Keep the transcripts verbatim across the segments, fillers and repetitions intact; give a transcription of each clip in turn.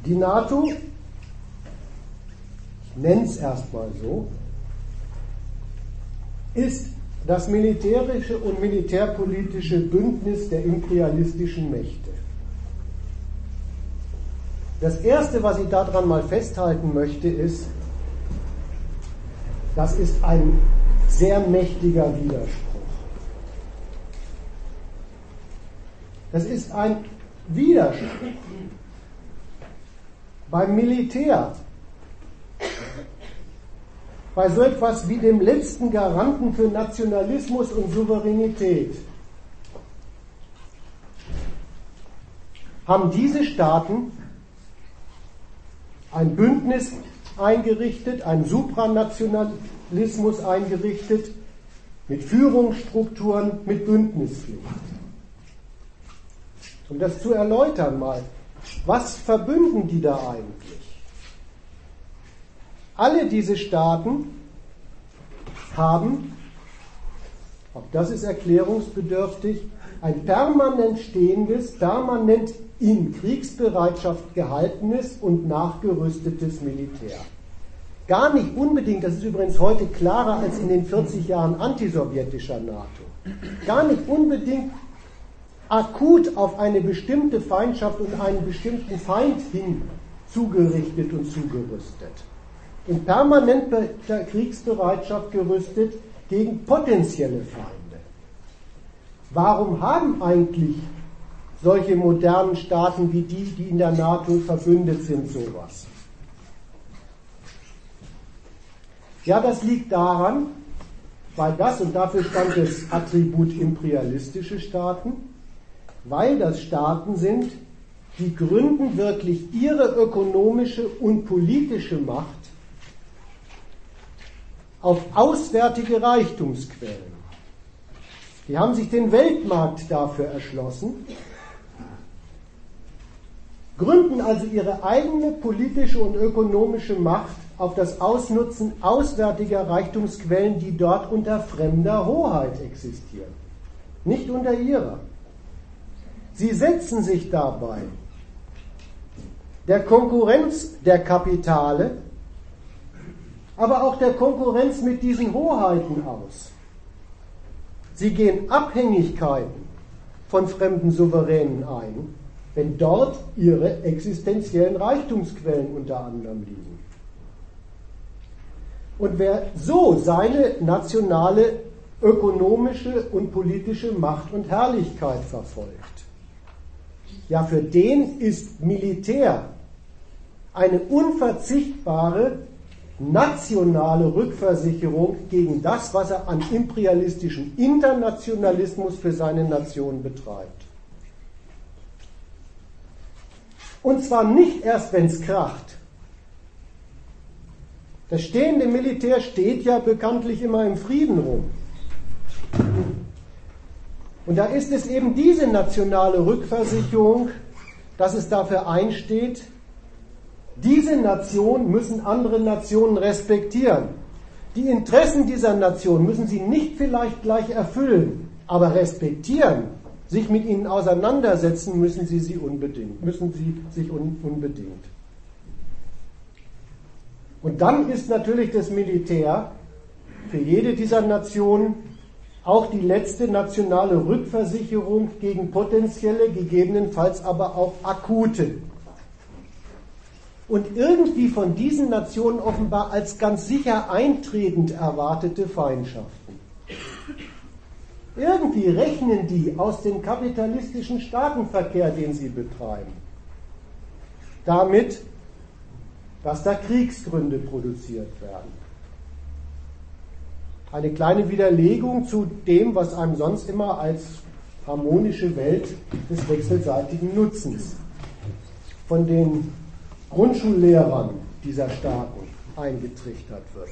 Die NATO, ich nenne es erstmal so, ist das militärische und militärpolitische Bündnis der imperialistischen Mächte. Das Erste, was ich daran mal festhalten möchte, ist, das ist ein sehr mächtiger Widerspruch. Das ist ein Widerspruch. Beim Militär, bei so etwas wie dem letzten Garanten für Nationalismus und Souveränität, haben diese Staaten ein Bündnis eingerichtet, einen Supranationalismus eingerichtet, mit Führungsstrukturen, mit Bündnispflicht. Um das zu erläutern mal, was verbünden die da eigentlich? Alle diese Staaten haben, auch das ist erklärungsbedürftig, ein permanent stehendes, permanent in Kriegsbereitschaft gehaltenes und nachgerüstetes Militär. Gar nicht unbedingt, das ist übrigens heute klarer als in den vierzig Jahren antisowjetischer NATO, gar nicht unbedingt akut auf eine bestimmte Feindschaft und einen bestimmten Feind hin zugerichtet und zugerüstet. In permanenter Kriegsbereitschaft gerüstet gegen potenzielle Feinde. Warum haben eigentlich solche modernen Staaten wie die, die in der NATO verbündet sind, sowas? Ja, das liegt daran, weil das, und dafür stand das Attribut imperialistische Staaten, weil das Staaten sind, die gründen wirklich ihre ökonomische und politische Macht auf auswärtige Reichtumsquellen. Die haben sich den Weltmarkt dafür erschlossen, gründen also ihre eigene politische und ökonomische Macht auf das Ausnutzen auswärtiger Reichtumsquellen, die dort unter fremder Hoheit existieren, nicht unter ihrer. Sie setzen sich dabei der Konkurrenz der Kapitale, aber auch der Konkurrenz mit diesen Hoheiten aus. Sie gehen Abhängigkeiten von fremden Souveränen ein, wenn dort ihre existenziellen Reichtumsquellen unter anderem liegen. Und wer so seine nationale ökonomische und politische Macht und Herrlichkeit verfolgt, ja, für den ist Militär eine unverzichtbare nationale Rückversicherung gegen das, was er an imperialistischem Internationalismus für seine Nation betreibt. Und zwar nicht erst, wenn es kracht. Das stehende Militär steht ja bekanntlich immer im Frieden rum. Und da ist es eben diese nationale Rückversicherung, dass es dafür einsteht, diese Nation müssen andere Nationen respektieren. Die Interessen dieser Nation müssen sie nicht vielleicht gleich erfüllen, aber respektieren, sich mit ihnen auseinandersetzen müssen sie sie unbedingt, müssen sie sich un, unbedingt. Und dann ist natürlich das Militär für jede dieser Nationen auch die letzte nationale Rückversicherung gegen potenzielle, gegebenenfalls aber auch akute und irgendwie von diesen Nationen offenbar als ganz sicher eintretend erwartete Feindschaften. Irgendwie rechnen die aus dem kapitalistischen Staatenverkehr, den sie betreiben, damit, dass da Kriegsgründe produziert werden. Eine kleine Widerlegung zu dem, was einem sonst immer als harmonische Welt des wechselseitigen Nutzens von den Grundschullehrern dieser Staaten eingetrichtert wird.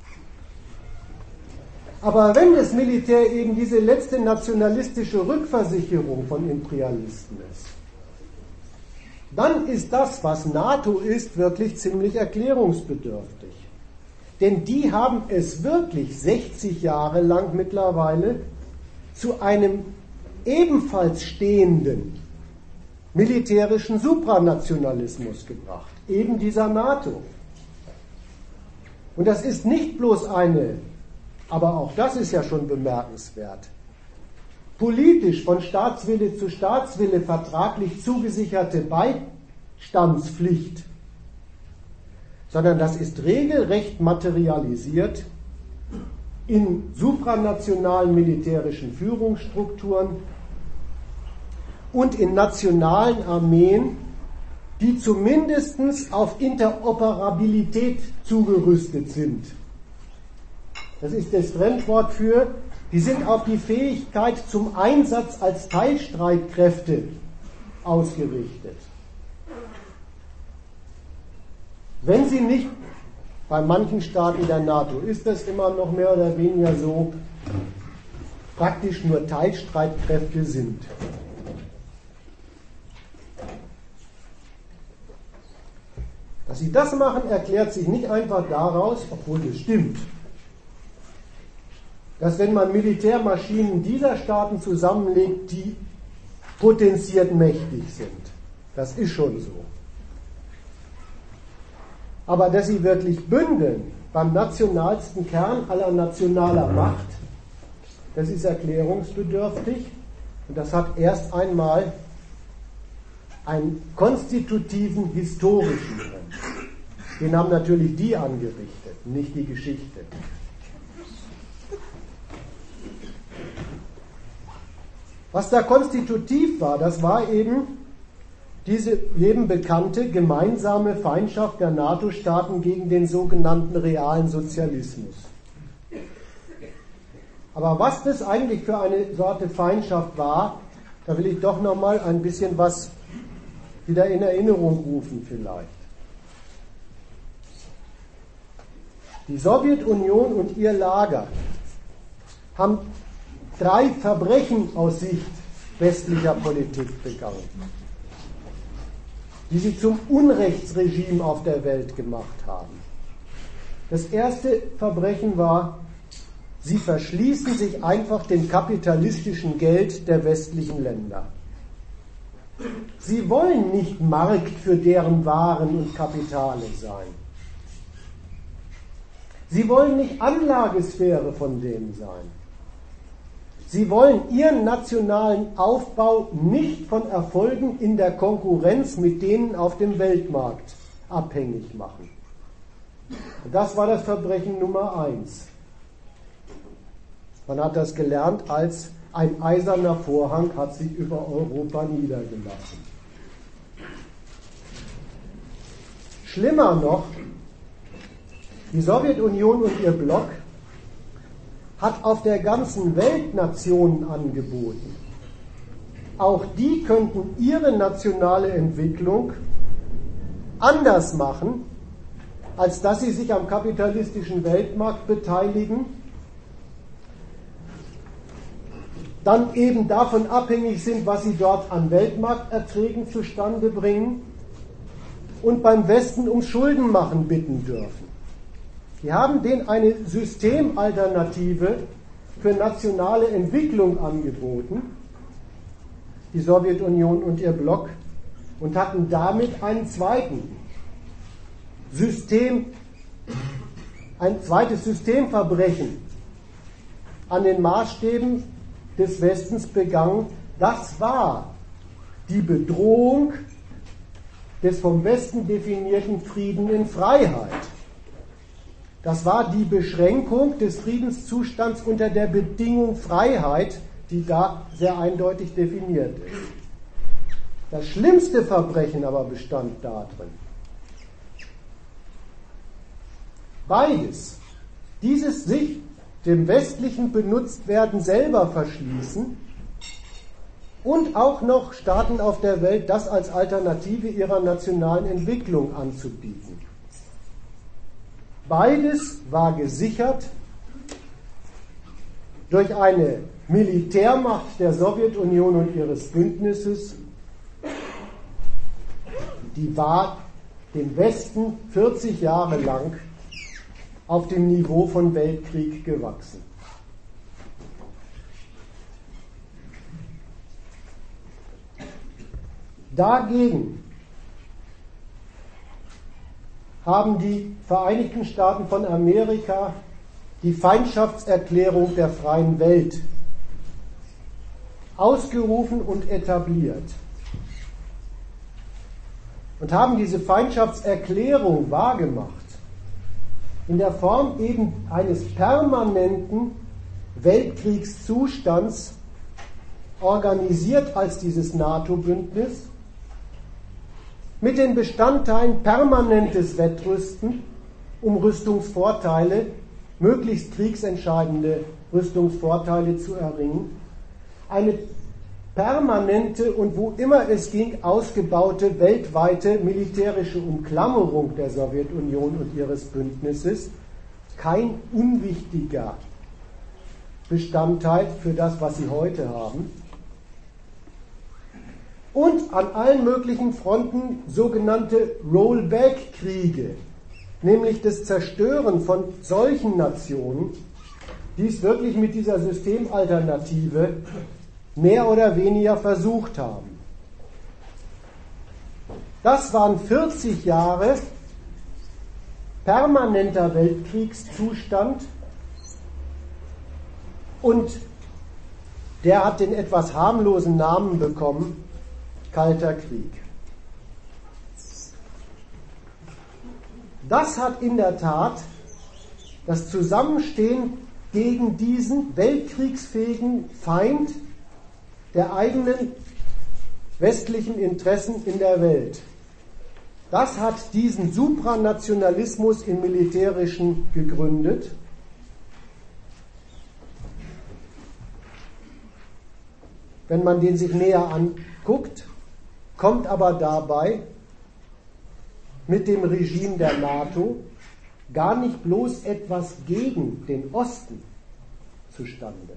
Aber wenn das Militär eben diese letzte nationalistische Rückversicherung von Imperialisten ist, dann ist das, was NATO ist, wirklich ziemlich erklärungsbedürftig. Denn die haben es wirklich sechzig Jahre lang mittlerweile zu einem ebenfalls stehenden, militärischen Supranationalismus gebracht, eben dieser NATO. Und das ist nicht bloß eine, aber auch das ist ja schon bemerkenswert, politisch von Staatswille zu Staatswille vertraglich zugesicherte Beistandspflicht, sondern das ist regelrecht materialisiert in supranationalen militärischen Führungsstrukturen und in nationalen Armeen, die zumindest auf Interoperabilität zugerüstet sind. Das ist das Fremdwort für, die sind auf die Fähigkeit zum Einsatz als Teilstreitkräfte ausgerichtet. Wenn sie nicht, bei manchen Staaten der NATO ist das immer noch mehr oder weniger so, praktisch nur Teilstreitkräfte sind. Dass sie das machen, erklärt sich nicht einfach daraus, obwohl das stimmt, dass wenn man Militärmaschinen dieser Staaten zusammenlegt, die potenziert mächtig sind. Das ist schon so. Aber dass sie wirklich bündeln beim nationalsten Kern aller nationaler Macht, das ist erklärungsbedürftig und das hat erst einmal einen konstitutiven historischen Grund. Den haben natürlich die angerichtet, nicht die Geschichte. Was da konstitutiv war, das war eben diese jedem bekannte gemeinsame Feindschaft der NATO-Staaten gegen den sogenannten realen Sozialismus. Aber was das eigentlich für eine Sorte Feindschaft war, da will ich doch noch mal ein bisschen was wieder in Erinnerung rufen vielleicht. Die Sowjetunion und ihr Lager haben drei Verbrechen aus Sicht westlicher Politik begangen, die sie zum Unrechtsregime auf der Welt gemacht haben. Das erste Verbrechen war, sie verschließen sich einfach dem kapitalistischen Geld der westlichen Länder. Sie wollen nicht Markt für deren Waren und Kapitale sein. Sie wollen nicht Anlagesphäre von denen sein. Sie wollen ihren nationalen Aufbau nicht von Erfolgen in der Konkurrenz mit denen auf dem Weltmarkt abhängig machen. Das war das Verbrechen Nummer eins. Man hat das gelernt als ein eiserner Vorhang hat sich über Europa niedergelassen. Schlimmer noch, die Sowjetunion und ihr Block hat auf der ganzen Welt Nationen angeboten. Auch die könnten ihre nationale Entwicklung anders machen, als dass sie sich am kapitalistischen Weltmarkt beteiligen, dann eben davon abhängig sind, was sie dort an Weltmarkterträgen zustande bringen und beim Westen um Schuldenmachen bitten dürfen. Die haben denen eine Systemalternative für nationale Entwicklung angeboten, die Sowjetunion und ihr Block, und hatten damit einen zweiten System, ein zweites Systemverbrechen an den Maßstäben des Westens begangen. Das war die Bedrohung des vom Westen definierten Frieden in Freiheit. Das war die Beschränkung des Friedenszustands unter der Bedingung Freiheit, die da sehr eindeutig definiert ist. Das schlimmste Verbrechen aber bestand darin, beides, dieses sich dem westlichen Benutztwerden selber verschließen und auch noch Staaten auf der Welt das als Alternative ihrer nationalen Entwicklung anzubieten. Beides war gesichert durch eine Militärmacht der Sowjetunion und ihres Bündnisses, die war dem Westen vierzig Jahre lang auf dem Niveau von Weltkrieg gewachsen. Dagegen haben die Vereinigten Staaten von Amerika die Feindschaftserklärung der freien Welt ausgerufen und etabliert und haben diese Feindschaftserklärung wahrgemacht in der Form eben eines permanenten Weltkriegszustands, organisiert als dieses NATO-Bündnis, mit den Bestandteilen permanentes Wettrüsten, um Rüstungsvorteile, möglichst kriegsentscheidende Rüstungsvorteile zu erringen, eine permanente und wo immer es ging ausgebaute weltweite militärische Umklammerung der Sowjetunion und ihres Bündnisses, kein unwichtiger Bestandteil für das, was sie heute haben. Und an allen möglichen Fronten sogenannte Rollback-Kriege, nämlich das Zerstören von solchen Nationen, die es wirklich mit dieser Systemalternative mehr oder weniger versucht haben. Das waren vierzig Jahre permanenter Weltkriegszustand und der hat den etwas harmlosen Namen bekommen, Kalter Krieg. Das hat in der Tat das Zusammenstehen gegen diesen weltkriegsfähigen Feind der eigenen westlichen Interessen in der Welt. Das hat diesen Supranationalismus im Militärischen gegründet. Wenn man den sich näher anguckt, kommt aber dabei mit dem Regime der NATO gar nicht bloß etwas gegen den Osten zustande.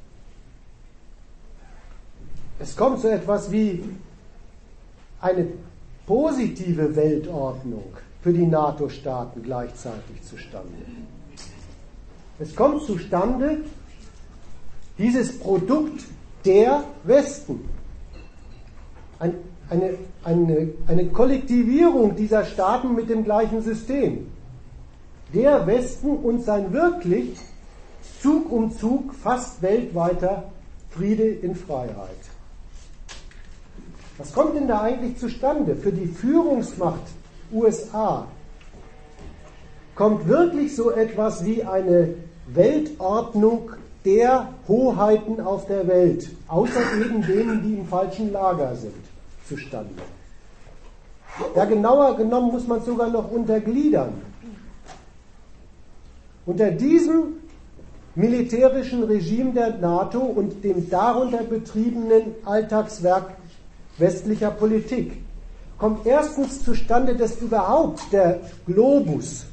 Es kommt so etwas wie eine positive Weltordnung für die NATO-Staaten gleichzeitig zustande. Es kommt zustande dieses Produkt der Westen. Ein, eine, eine, eine Kollektivierung dieser Staaten mit dem gleichen System. Der Westen und sein wirklich Zug um Zug fast weltweiter Friede in Freiheit. Was kommt denn da eigentlich zustande? Für die Führungsmacht U S A kommt wirklich so etwas wie eine Weltordnung der Hoheiten auf der Welt, außer eben denen, die im falschen Lager sind, zustande. Ja, genauer genommen muss man es sogar noch untergliedern. Unter diesem militärischen Regime der NATO und dem darunter betriebenen Alltagswerk westlicher Politik kommt erstens zustande, dass überhaupt der Globus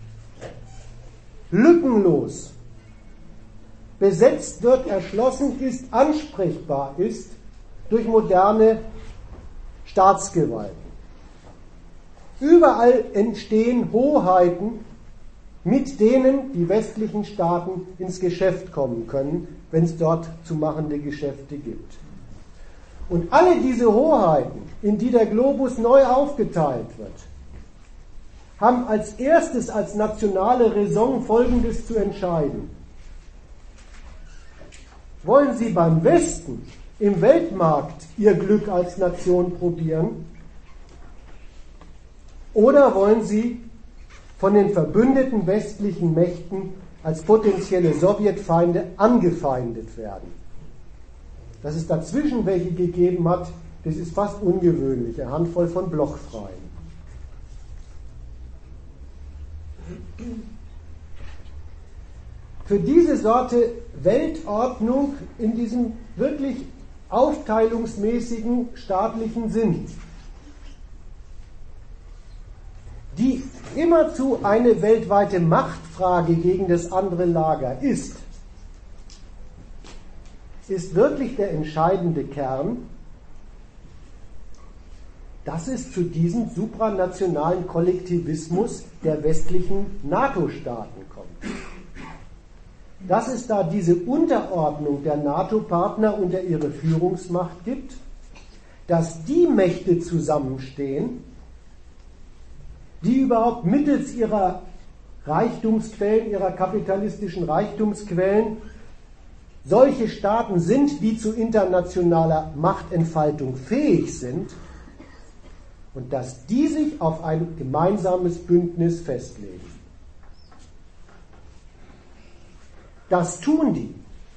lückenlos besetzt wird, erschlossen ist, ansprechbar ist durch moderne Staatsgewalten. Überall entstehen Hoheiten, mit denen die westlichen Staaten ins Geschäft kommen können, wenn es dort zu machende Geschäfte gibt. Und alle diese Hoheiten, in die der Globus neu aufgeteilt wird, haben als erstes, als nationale Raison Folgendes zu entscheiden. Wollen sie beim Westen im Weltmarkt ihr Glück als Nation probieren? Oder wollen sie von den verbündeten westlichen Mächten als potenzielle Sowjetfeinde angefeindet werden? Dass es dazwischen welche gegeben hat, das ist fast ungewöhnlich, eine Handvoll von Blockfreien. Für diese Sorte Weltordnung in diesem wirklich aufteilungsmäßigen staatlichen Sinn, die immerzu eine weltweite Machtfrage gegen das andere Lager ist, ist wirklich der entscheidende Kern, dass es zu diesem supranationalen Kollektivismus der westlichen NATO-Staaten kommt. Dass es da diese Unterordnung der NATO-Partner unter ihre Führungsmacht gibt, dass die Mächte zusammenstehen, die überhaupt mittels ihrer Reichtumsquellen, ihrer kapitalistischen Reichtumsquellen, solche Staaten sind, die zu internationaler Machtentfaltung fähig sind, und dass die sich auf ein gemeinsames Bündnis festlegen. Das tun die.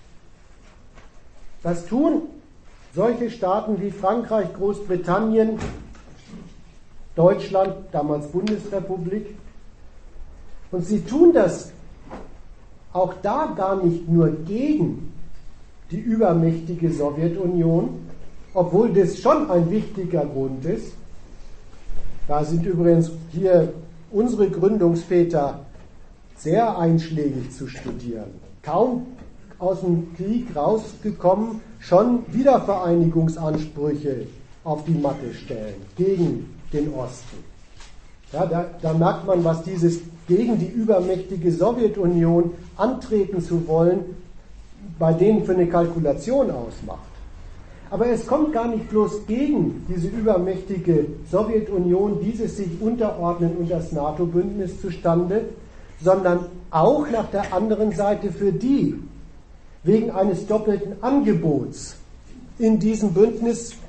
Das tun solche Staaten wie Frankreich, Großbritannien, Deutschland, damals Bundesrepublik. Und sie tun das auch da gar nicht nur gegen die übermächtige Sowjetunion, obwohl das schon ein wichtiger Grund ist. Da sind übrigens hier unsere Gründungsväter sehr einschlägig zu studieren. Kaum aus dem Krieg rausgekommen, schon Wiedervereinigungsansprüche auf die Matte stellen gegen den Osten. Ja, da, da merkt man, was dieses gegen die übermächtige Sowjetunion antreten zu wollen, bei denen für eine Kalkulation ausmacht. Aber es kommt gar nicht bloß gegen diese übermächtige Sowjetunion, dieses sich unterordnen und das NATO-Bündnis zustande, sondern auch nach der anderen Seite für die, wegen eines doppelten Angebots in diesem Bündnissystem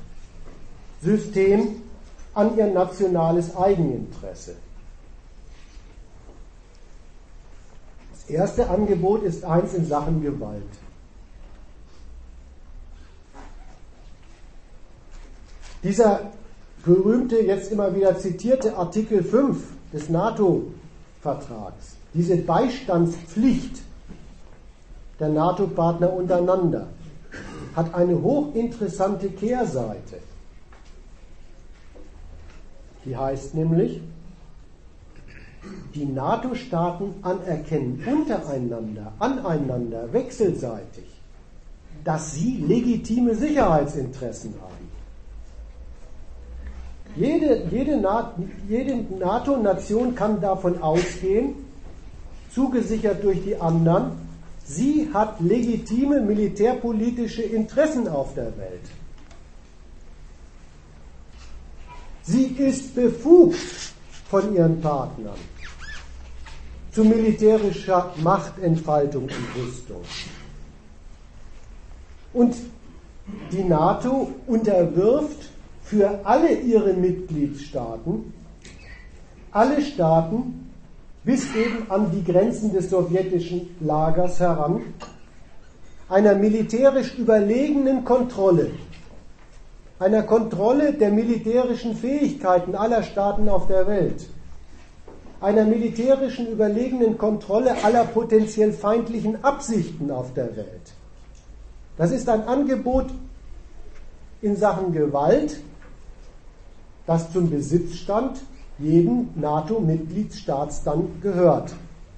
an ihr nationales Eigeninteresse. Das erste Angebot ist eins in Sachen Gewalt. Dieser berühmte, jetzt immer wieder zitierte Artikel fünf des NATO-Vertrags, diese Beistandspflicht der NATO-Partner untereinander, hat eine hochinteressante Kehrseite. Die heißt nämlich, die NATO-Staaten anerkennen untereinander, aneinander, wechselseitig, dass sie legitime Sicherheitsinteressen haben. Jede, jede, jede NATO-Nation kann davon ausgehen, zugesichert durch die anderen, sie hat legitime militärpolitische Interessen auf der Welt. Sie ist befugt von ihren Partnern zu militärischer Machtentfaltung und Rüstung. Und die NATO unterwirft für alle ihre Mitgliedstaaten, alle Staaten bis eben an die Grenzen des sowjetischen Lagers heran, einer militärisch überlegenen Kontrolle, einer Kontrolle der militärischen Fähigkeiten aller Staaten auf der Welt, einer militärischen überlegenen Kontrolle aller potenziell feindlichen Absichten auf der Welt. Das ist ein Angebot in Sachen Gewalt, das zum Besitzstand jeden NATO-Mitgliedsstaats dann gehört.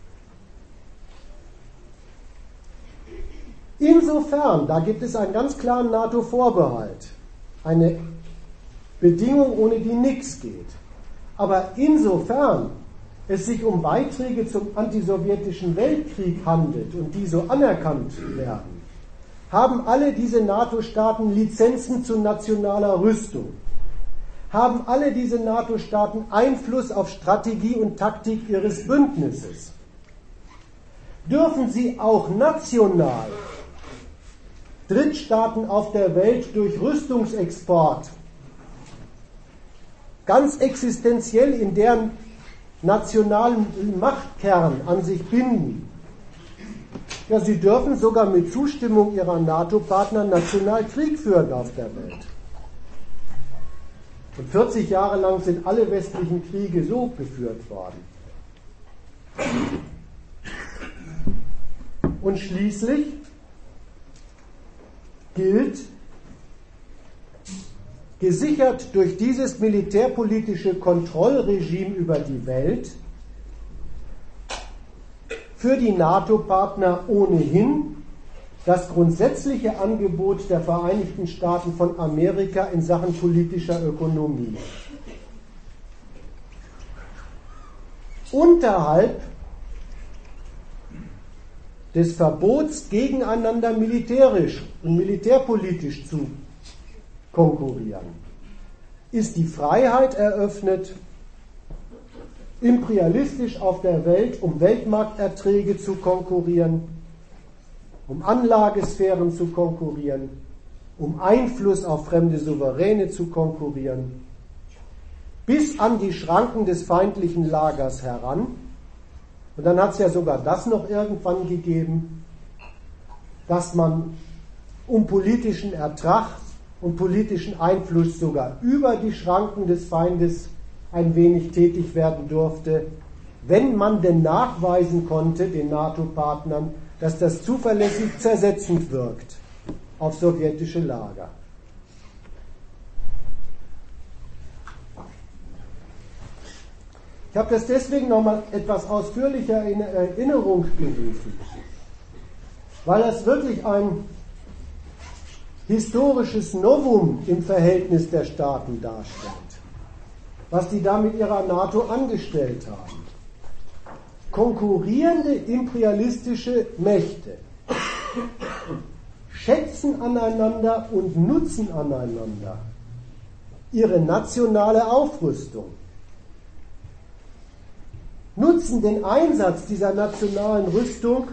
Insofern, da gibt es einen ganz klaren NATO-Vorbehalt, eine Bedingung, ohne die nichts geht. Aber insofern es sich um Beiträge zum antisowjetischen Weltkrieg handelt und die so anerkannt werden, haben alle diese NATO-Staaten Lizenzen zu nationaler Rüstung, haben alle diese NATO-Staaten Einfluss auf Strategie und Taktik ihres Bündnisses. Dürfen sie auch national Drittstaaten auf der Welt durch Rüstungsexport ganz existenziell in deren nationalen Machtkern an sich binden? Ja, sie dürfen sogar mit Zustimmung ihrer NATO-Partner national Krieg führen auf der Welt. Und vierzig Jahre lang sind alle westlichen Kriege so geführt worden. Und schließlich gilt, gesichert durch dieses militärpolitische Kontrollregime über die Welt, für die NATO-Partner ohnehin das grundsätzliche Angebot der Vereinigten Staaten von Amerika in Sachen politischer Ökonomie. Unterhalb des Verbots, gegeneinander militärisch und militärpolitisch zu konkurrieren. ist die Freiheit eröffnet, imperialistisch auf der Welt um Weltmarkterträge zu konkurrieren, um Anlagesphären zu konkurrieren, um Einfluss auf fremde Souveräne zu konkurrieren, bis an die Schranken des feindlichen Lagers heran. Und dann hat es ja sogar das noch irgendwann gegeben, dass man um politischen Ertrag und politischen Einfluss sogar über die Schranken des Feindes ein wenig tätig werden durfte, wenn man denn nachweisen konnte, den NATO-Partnern, dass das zuverlässig zersetzend wirkt auf sowjetische Lager. Ich habe das deswegen nochmal etwas ausführlicher in Erinnerung gerufen, weil das wirklich ein historisches Novum im Verhältnis der Staaten darstellt, was die da mit ihrer NATO angestellt haben. Konkurrierende imperialistische Mächte schätzen aneinander und nutzen aneinander ihre nationale Aufrüstung, nutzen den Einsatz dieser nationalen Rüstung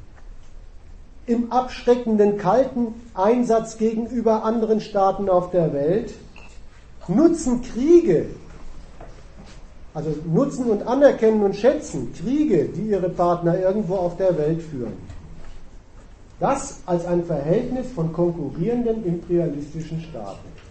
im abschreckenden kalten Einsatz gegenüber anderen Staaten auf der Welt, nutzen Kriege, also nutzen und anerkennen und schätzen Kriege, die ihre Partner irgendwo auf der Welt führen. Das als ein Verhältnis von konkurrierenden imperialistischen Staaten.